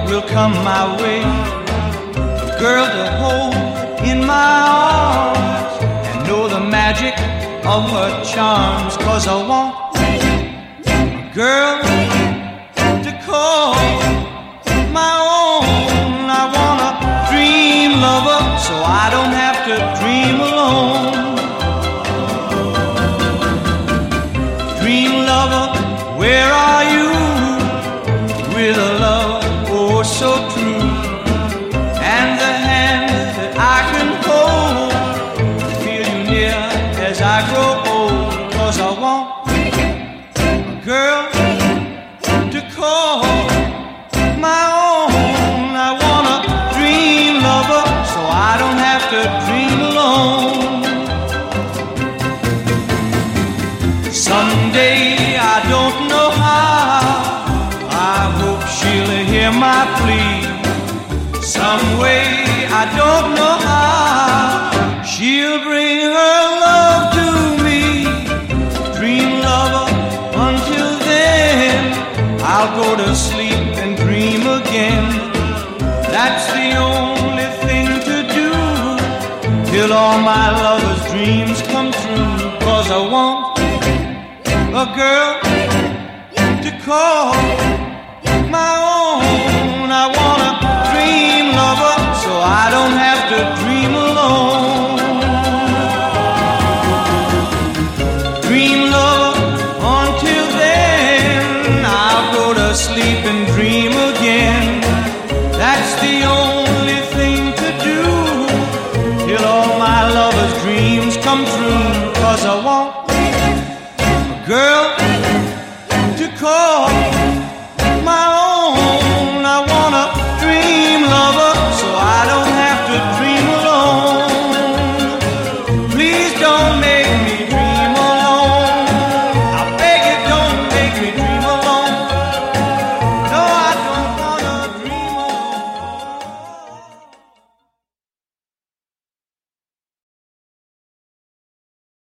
will come my way, a girl to hold in my arms and know the magic of her charms. 'Cause I want a girl to call my own. I want a dream lover so I don't have to dream alone. Dream lover, where are you? With a love oh so true, and the hand that I can hold, feel you near as I grow old. 'Cause I want a girl to call my own. I want a dream lover so I don't have to dream alone. Someday, I don't know how, I hope she'll hear my plea. Some way, I don't know how, she'll bring her love to me. Dream lover, until then, I'll go to sleep and dream again. That's the only thing to do, till all my lover's dreams come true. 'Cause I want a girl to call my own. I want a dream lover so I don't have to dream alone. Dream lover, until then, I'll go to sleep and dream again. That's the only thing to do, till all my lover's dreams come true. 'Cause I want a girl